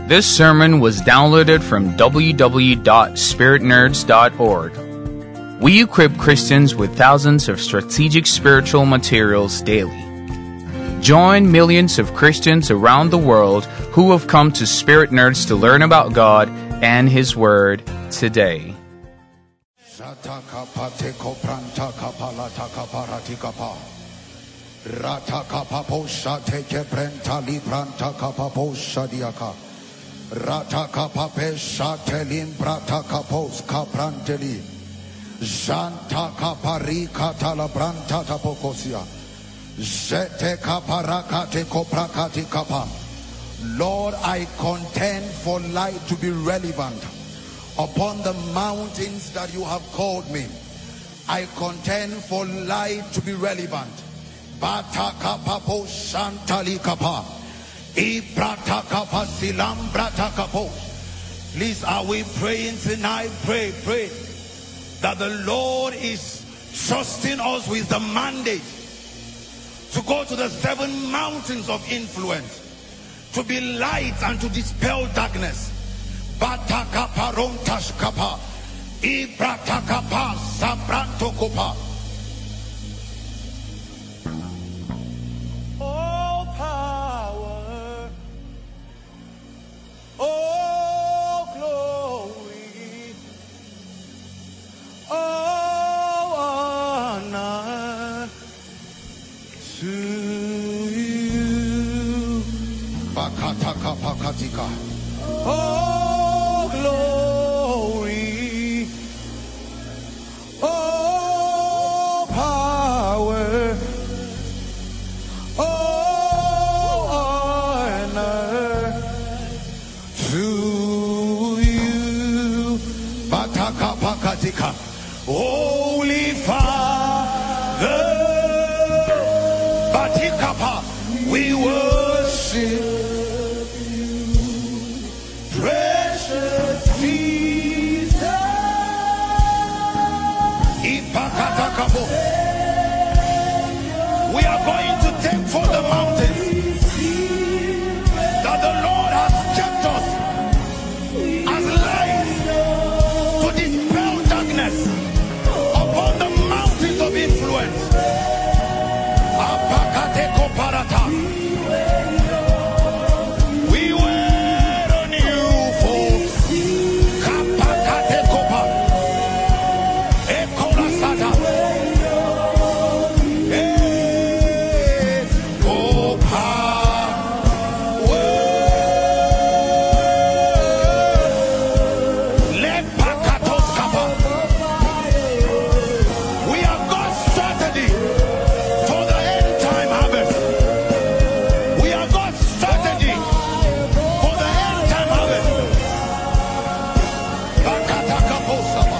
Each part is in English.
This sermon was downloaded from www.spiritnerds.org. We equip Christians with thousands of strategic spiritual materials daily. Join millions of Christians around the world who have come to Spirit Nerds to learn about God and His Word today. Zanta kapari katala branta tapokosia. Zete kaparakate koprakati kapa. Lord, I contend for light to be relevant upon the mountains that you have called me. I contend for light to be relevant. Bata kapapo shantali kapa. Ibrata kapa silam brata kapo. Please, are we praying tonight? Pray that the Lord is trusting us with the mandate to go to the 7 mountains of influence, to be light and to dispel darkness. Batakapa rontashkapa, ibratakapa sabrantokopa. All power, all glory, all honor to you. Bakataka pakatika. All glory, all power, all honor To you. Bataka pakatika. Holy Father, Batikapa. we worship precious Jesus. Ipakatakabo. We are going to take for the mountains that the Lord has kept us as light to dispel darkness upon the mountains of influence. Apakateko parata. We wait on you, folks. Kapakateko pa. Ekorasada. Oh, power. Let Pakatos kapa. We have God's strategy for the end time harvest. We have God's strategy for the end time harvest. Bakatakapo sapa.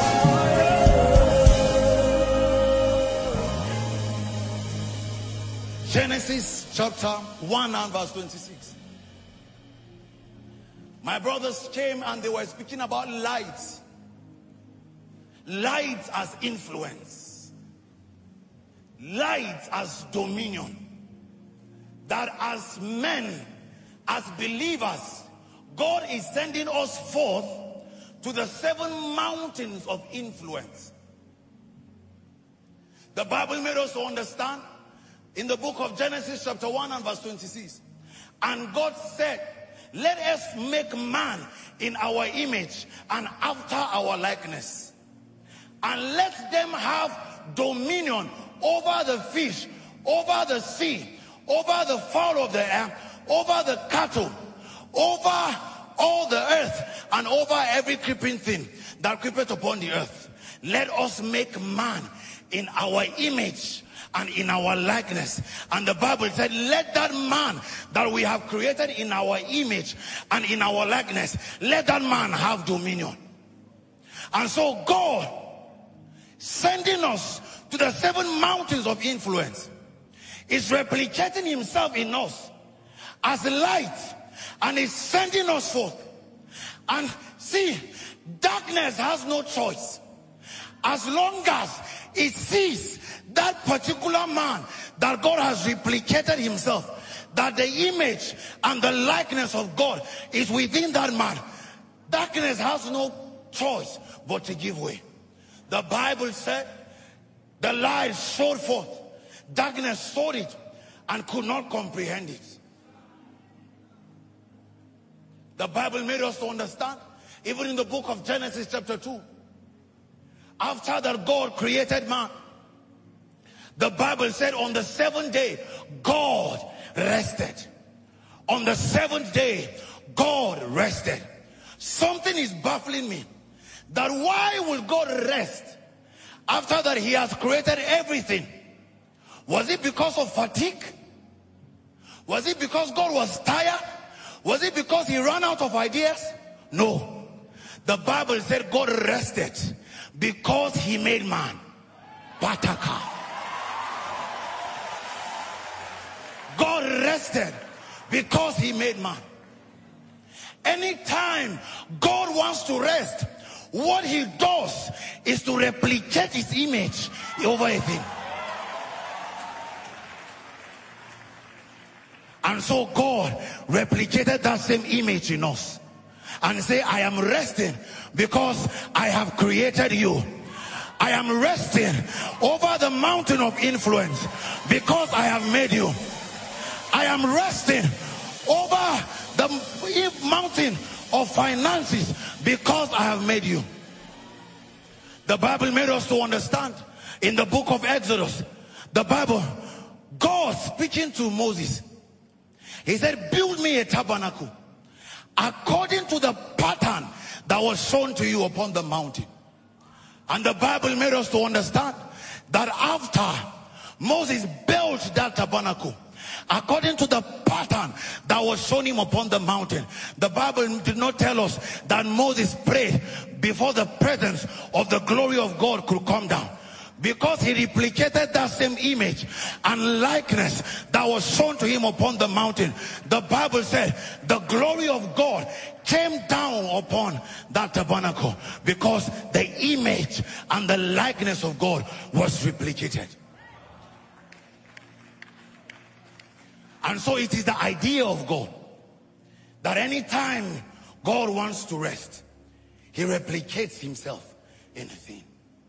Genesis chapter 1 and verse 26. My brothers came and they were speaking about light. Light as influence. Light as dominion. That as men, as believers, God is sending us forth to the 7 mountains of influence. The Bible made us to understand in the book of Genesis chapter 1 and verse 26. And God said, let us make man in our image and after our likeness. And let them have dominion over the fish, over the sea, over the fowl of the air, over the cattle, over all the earth, and over every creeping thing that creepeth upon the earth. Let us make man in our image and in our likeness. And the Bible said, let that man that we have created in our image and in our likeness, let that man have dominion. And so God sending us to the 7 mountains of influence is replicating himself in us as light and is sending us forth. And see, darkness has no choice. As long as it sees that particular man that God has replicated himself, that the image and the likeness of God is within that man, darkness has no choice but to give way. The Bible said the light showed forth, darkness saw it and could not comprehend it. The Bible made us to understand, even in the book of Genesis chapter 2, after that God created man, the Bible said on the seventh day, God rested. On the seventh day, God rested. Something is baffling me. That why will God rest after that he has created everything? Was it because of fatigue? Was it because God was tired? Was it because he ran out of ideas? No. The Bible said God rested because he made man. Pataka. God rested because he made man. Anytime God wants to rest, what he does is to replicate his image over a thing. And so God replicated that same image in us and say, I am resting because I have created you. I am resting over the mountain of influence because I have made you. I am resting over the mountain of finances because I have made you. The Bible made us to understand in the book of Exodus, the Bible, God speaking to Moses, he said, build me a tabernacle according to the pattern that was shown to you upon the mountain. And the Bible made us to understand that after Moses built that tabernacle according to the pattern that was shown him upon the mountain, the Bible did not tell us that Moses prayed before the presence of the glory of God could come down, because he replicated that same image and likeness that was shown to him upon the mountain. The Bible said the glory of God came down upon that tabernacle because the image and the likeness of God was replicated. And so it is the idea of God that anytime God wants to rest, he replicates himself in a thing.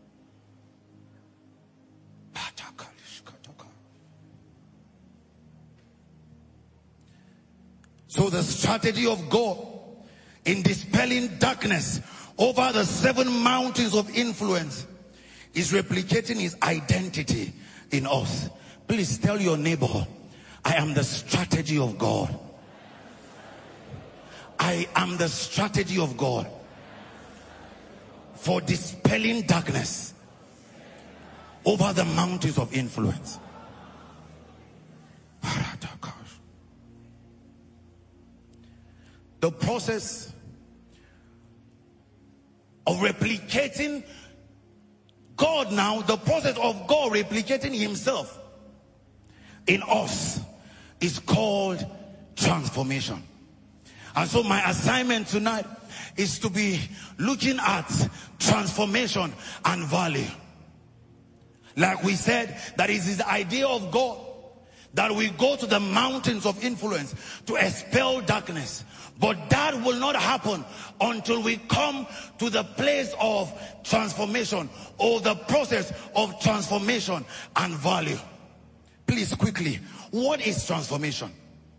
So the strategy of God in dispelling darkness over the 7 mountains of influence is replicating his identity in us. Please tell your neighbor, I am the strategy of God. I am the strategy of God for dispelling darkness over the mountains of influence. The process of replicating God now, the process of God replicating himself in us is called transformation. And so my assignment tonight is to be looking at transformation and value. Like we said, that is the idea of God, that we go to the mountains of influence to expel darkness. But that will not happen until we come to the place of transformation, or the process of transformation and value. Please quickly, what is transformation?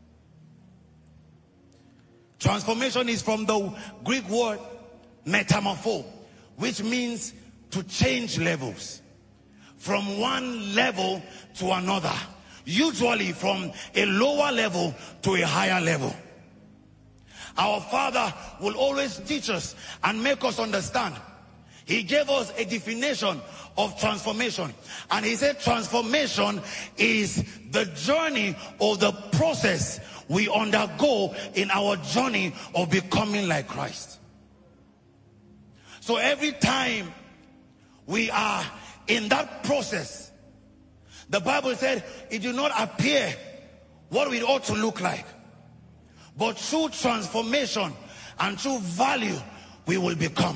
Transformation is from the Greek word metamorpho, which means to change levels from one level to another, usually from a lower level to a higher level. Our Father will always teach us and make us understand. He gave us a definition of transformation, and he said transformation is the journey or the process we undergo in our journey of becoming like Christ. So every time we are in that process, the Bible said it did not appear what we ought to look like, but through transformation and through value we will become.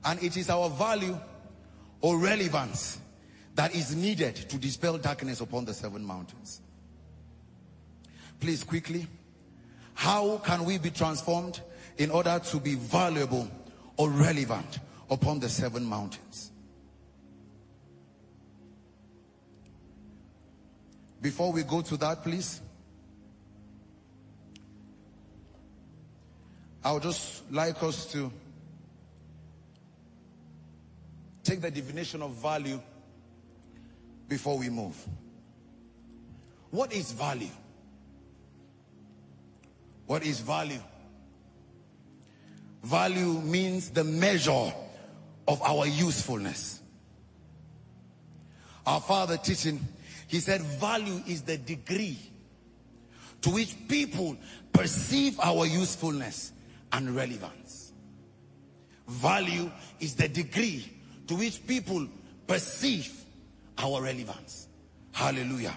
And it is our value or relevance that is needed to dispel darkness upon the 7 mountains. Please quickly, how can we be transformed in order to be valuable or relevant upon the 7 mountains? Before we go to that, please, I would just like us to take the definition of value before we move. What is value? What is value? Value means the measure of our usefulness. Our father teaching, he said value is the degree to which people perceive our usefulness and relevance. Value is the degree to which people perceive our relevance. Hallelujah.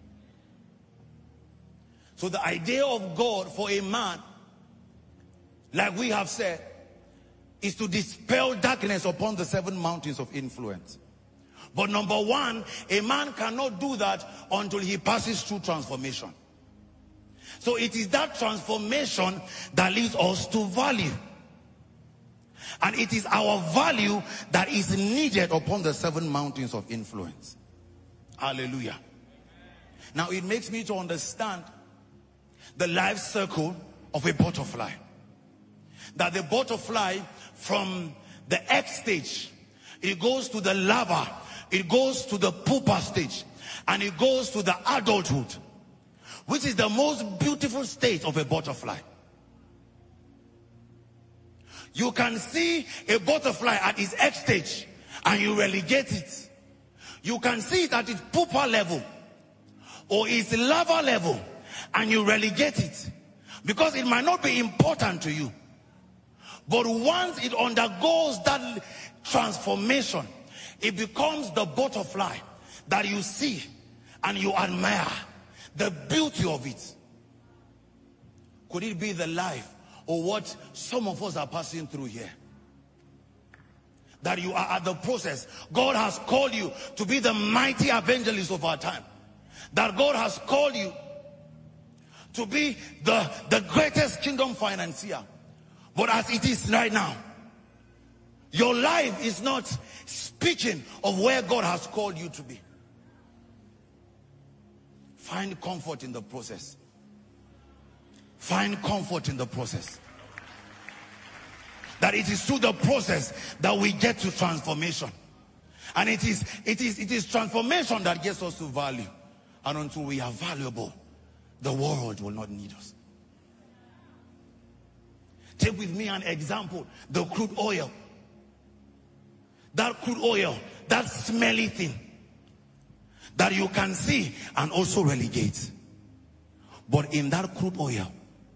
So the idea of God for a man, like we have said, is to dispel darkness upon the 7 mountains of influence. But number one, a man cannot do that until he passes through transformation. So it is that transformation that leads us to value. And it is our value that is needed upon the 7 mountains of influence. Hallelujah. Now it makes me to understand the life circle of a butterfly. That the butterfly from the egg stage, it goes to the larva, it goes to the pupa stage, and it goes to the adulthood, which is the most beautiful state of a butterfly. You can see a butterfly at its egg stage and you relegate it. You can see it at its pupa level or its larva level and you relegate it because it might not be important to you. But once it undergoes that transformation, it becomes the butterfly that you see and you admire the beauty of it. Could it be the life or what some of us are passing through here? That you are at the process. God has called you to be the mighty evangelist of our time. That God has called you to be the greatest kingdom financier. But as it is right now, your life is not speaking of where God has called you to be. Find comfort in the process. Find comfort in the process. That it is through the process that we get to transformation. And it is transformation that gets us to value. And until we are valuable, the world will not need us. Take with me an example, the crude oil. That crude oil, that smelly thing that you can see and also relegate. But in that crude oil,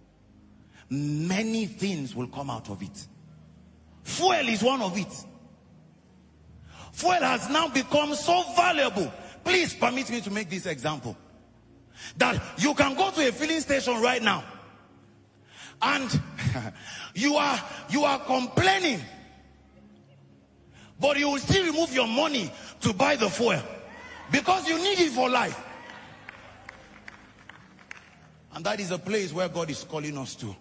many things will come out of it. Fuel is one of it. Fuel has now become so valuable. Please permit me to make this example. That you can go to a filling station right now and you are complaining, but you will still remove your money to buy the fuel because you need it for life. And that is a place where God is calling us to.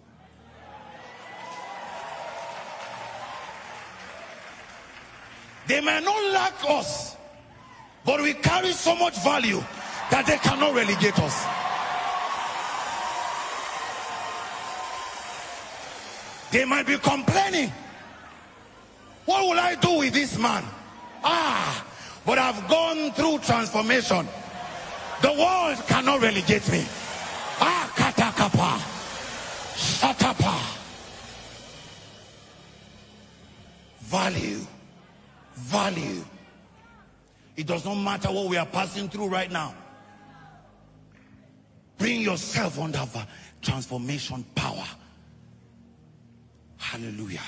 They may not lack us, but we carry so much value that they cannot relegate us. They might be complaining, what will I do with this man? But I've gone through transformation. The world cannot relegate me. Katakapa, shatapa. Value. It does not matter what we are passing through right now. Bring yourself under transformation power. Hallelujah.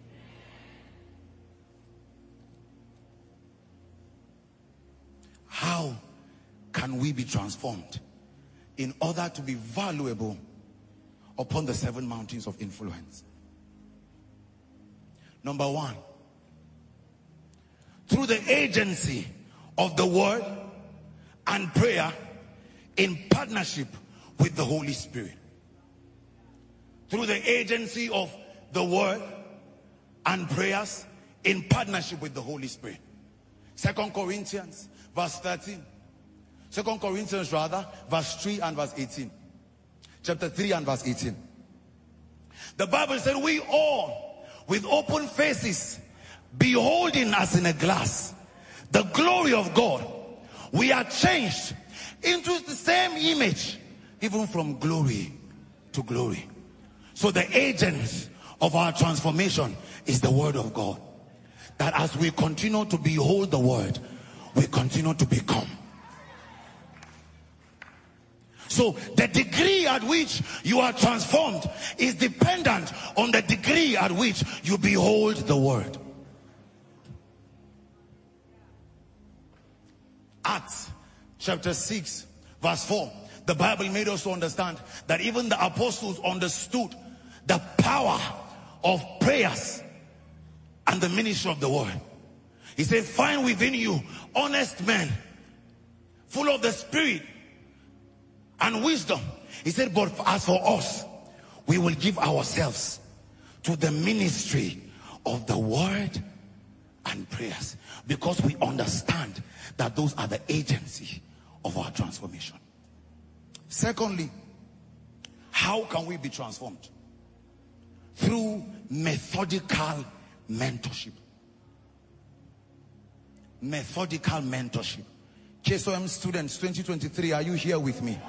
How can we be transformed in order to be valuable upon the 7 mountains of influence? Number one, through the agency of the word and prayer in partnership with the Holy Spirit. Through the agency of the word and prayers in partnership with the Holy Spirit. 2 Corinthians verse 13. 2 Corinthians verse 3 and verse 18. Chapter 3 and verse 18. The Bible said, we all with open faces, beholding as in a glass the glory of God, we are changed into the same image, even from glory to glory. So the agent of our transformation is the word of God. That as we continue to behold the word, we continue to become. So the degree at which you are transformed is dependent on the degree at which you behold the word. Acts chapter 6 verse 4. The Bible made us to understand that even the apostles understood the power of prayers and the ministry of the word. He said, find within you honest men, full of the Spirit and wisdom. He said, but as for us, we will give ourselves to the ministry of the word and prayers, because we understand that those are the agency of our transformation. Secondly, how can we be transformed? Through methodical mentorship. Methodical mentorship. KSOM students 2023, are you here with me?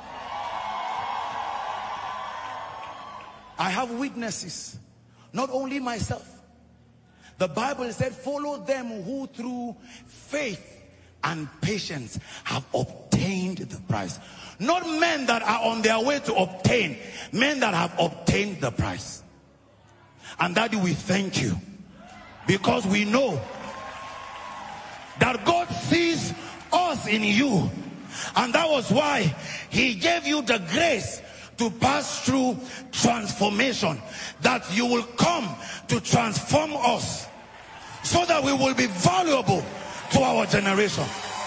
I have witnesses, not only myself. The Bible said, follow them who through faith and patience have obtained the prize. Not men that are on their way to obtain, men that have obtained the prize. And Daddy, we thank you, because we know that God sees us in you, and that was why he gave you the grace to pass through transformation, that you will come to transform us so that we will be valuable to our generation.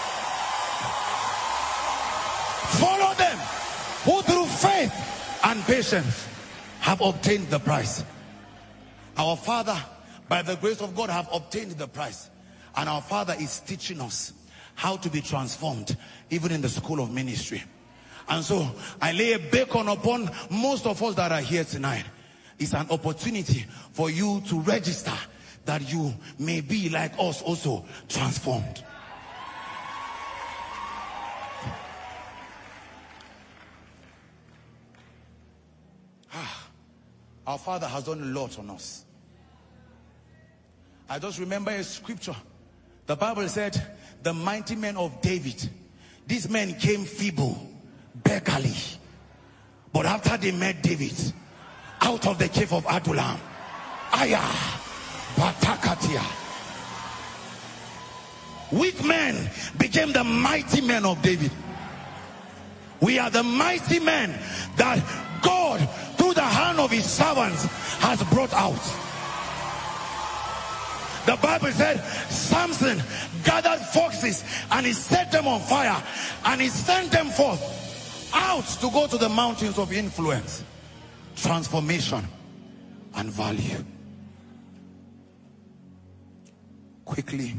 Follow them who through faith and patience have obtained the prize. Our Father, by the grace of God, have obtained the prize, and our Father is teaching us how to be transformed even in the school of ministry. And so I lay a beacon upon most of us that are here tonight. It's an opportunity for you to register, that you may be like us, also transformed. Our Father has done a lot on us. I just remember a scripture. The Bible said, the mighty men of David, these men came feeble, beggarly, but after they met David out of the cave of Adullam, Batakatia, weak men became the mighty men of David. We are the mighty men that God, through the hand of his servants, has brought out. The Bible said Samson gathered foxes and he set them on fire, and he sent them forth out to go to the mountains of influence, transformation, and value. Quickly,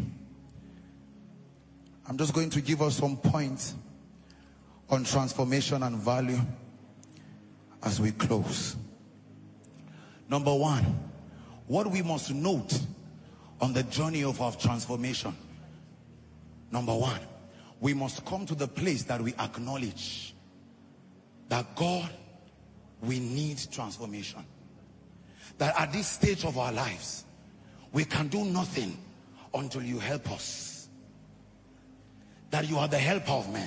I'm just going to give us some points on transformation and value as we close. Number one, what we must note on the journey of our transformation. Number one, we must come to the place that we acknowledge that God, we need transformation. That at this stage of our lives, we can do nothing until you help us. That you are the helper of men.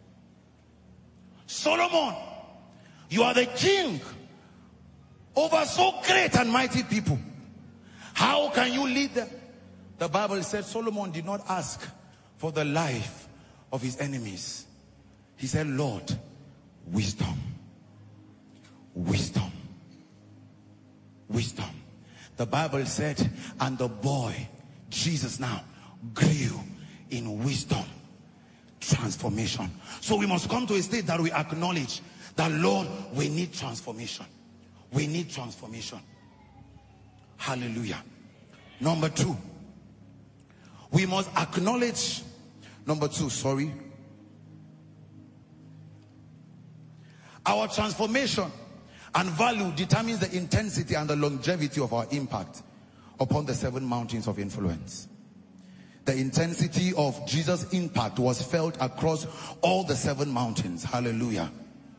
Solomon, you are the king over so great and mighty people. How can you lead them? The Bible said Solomon did not ask for the life of his enemies. He said, Lord, wisdom. Wisdom. Wisdom. The Bible said, and the boy, Jesus now, grew in wisdom, transformation. So we must come to a state that we acknowledge that, Lord, we need transformation. We need transformation. Hallelujah. Number two, we must acknowledge, our transformation and value determines the intensity and the longevity of our impact upon the 7 mountains of influence. The intensity of Jesus' impact was felt across all the 7 mountains. Hallelujah.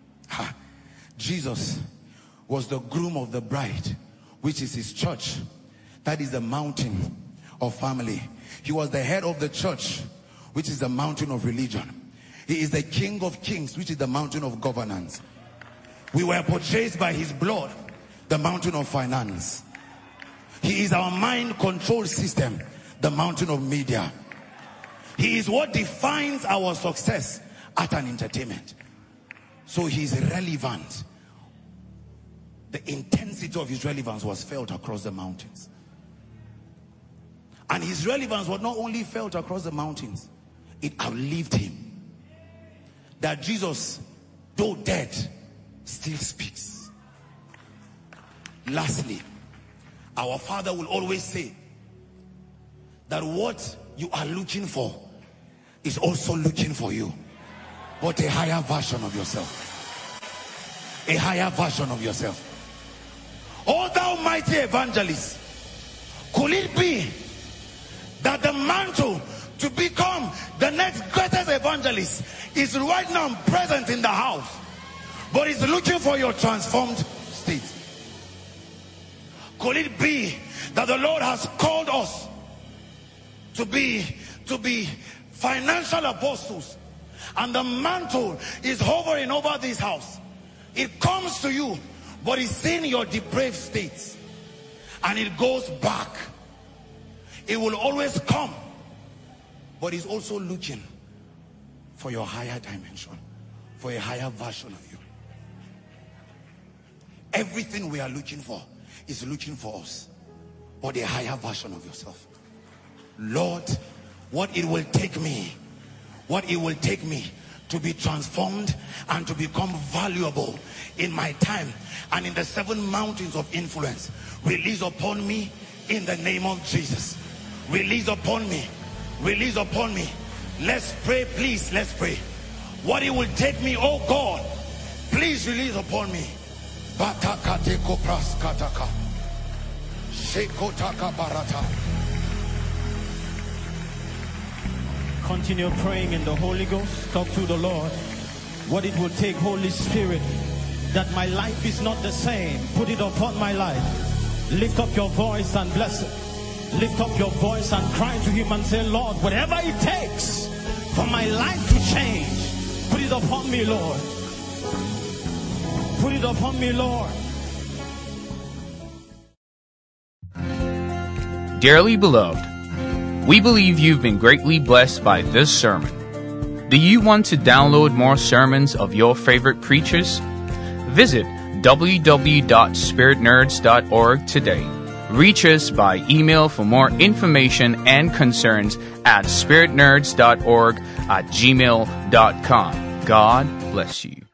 Jesus was the groom of the bride, which is his church. That is the mountain of family. He was the head of the church, which is the mountain of religion. He is the King of kings, which is the mountain of governance. We were purchased by his blood, the mountain of finance. He is our mind control system, the mountain of media. He is what defines our success at an entertainment. So he is relevant. The intensity of his relevance was felt across the mountains. And his relevance was not only felt across the mountains, it outlived him. That Jesus, though dead, still speaks. Lastly, our Father will always say that what you are looking for is also looking for you, but a higher version of yourself. A higher version of yourself. Oh, thou mighty evangelist, could it be that the mantle to become the next greatest evangelist is right now present in the house, but is looking for your transformed state? Could it be that the Lord has called us to be financial apostles, and the mantle is hovering over this house? It comes to you, but it's in your depraved states, and it goes back. It will always come, but it's also looking for your higher dimension, for a higher version of you. Everything we are looking for is looking for us, but a higher version of yourself. Lord, what it will take me to be transformed and to become valuable in my time and in the 7 mountains of influence, release upon me in the name of Jesus. Release upon me. Release upon me. Let's pray, please. Let's pray. What it will take me, oh God, please release upon me. Continue praying in the Holy Ghost. Talk to the Lord. What it will take, Holy Spirit, that my life is not the same. Put it upon my life. Lift up your voice and bless it. Lift up your voice and cry to him and say, Lord, whatever it takes for my life to change, put it upon me, Lord. Put it upon me, Lord. Dearly beloved, we believe you've been greatly blessed by this sermon. Do you want to download more sermons of your favorite preachers? Visit www.spiritnerds.org today. Reach us by email for more information and concerns at spiritnerds.org@gmail.com. God bless you.